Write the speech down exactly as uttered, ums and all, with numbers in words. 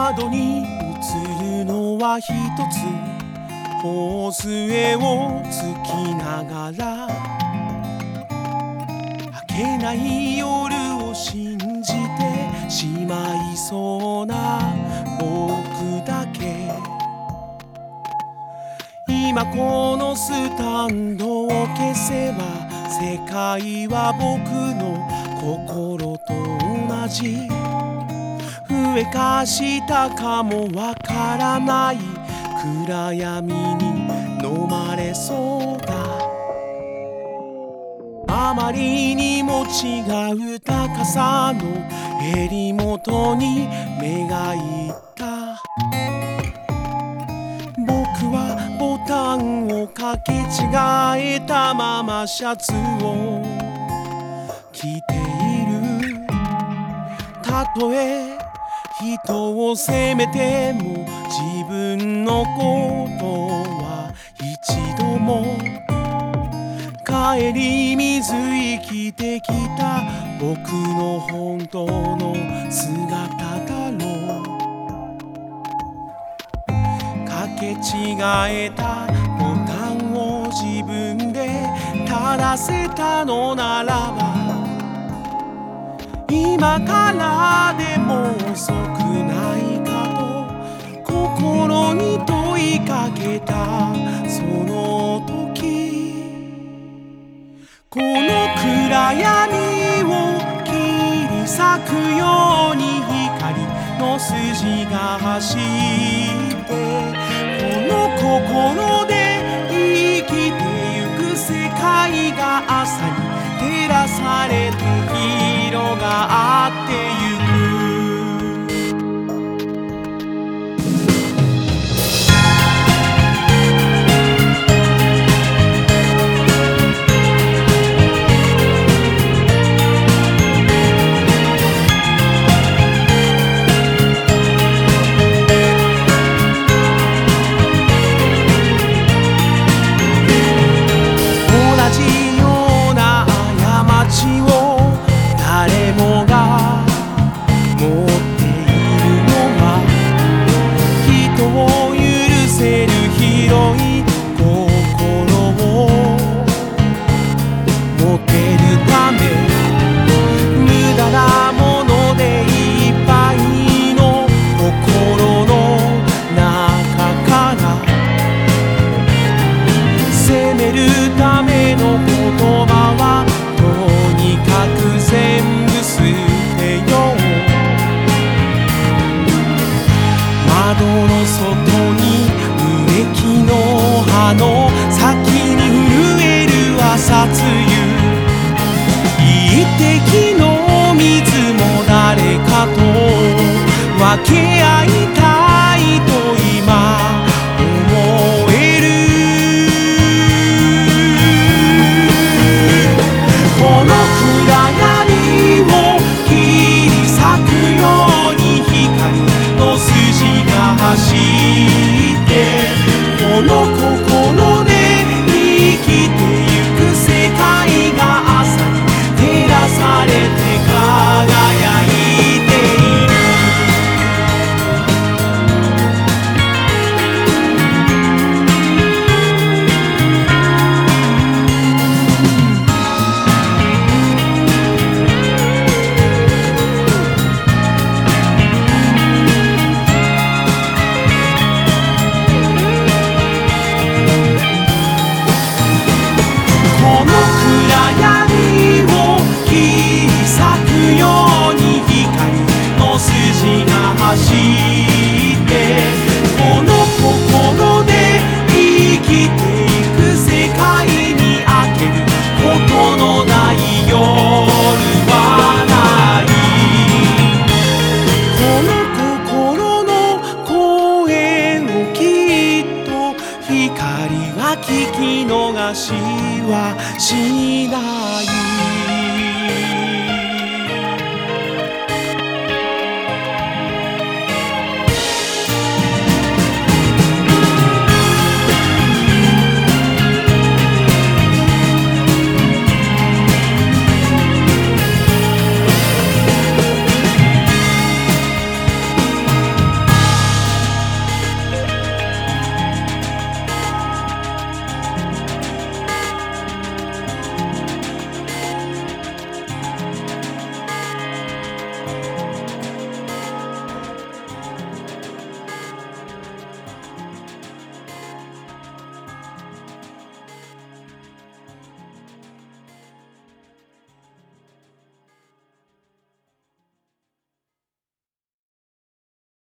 窓に映るのは一つ頬杖をつきながら明けない夜を信じてしまいそうな僕だけ今このスタンドを消せば世界は僕の心と同じ上か下かもわからない暗闇に飲まれそうだあまりにも違う高さの襟元に目がいった僕はボタンをかけ違えたままシャツを着ているたとえ人を責めても自分のことは一度も顧みず生きてきた僕の本当の姿だろうかけ違えたボタンを自分で正せたのならば今からでも遅くないかと心に問いかけたその時この暗闇を切り裂くように光の筋が走ってこの心で生きてゆく世界が朝に照らされて広がってゆく窓の外に植木の葉の先に震える朝露一滴の水も誰かと分け合いたいと今思えるこの暗闇を切り裂くように光の筋が走ってこの心で生きてゆく世界が朝に照らされて輝いている走ってこの心で生きていく世界に明けることのない夜はないこの心の声をきっと光は聞き逃しはしない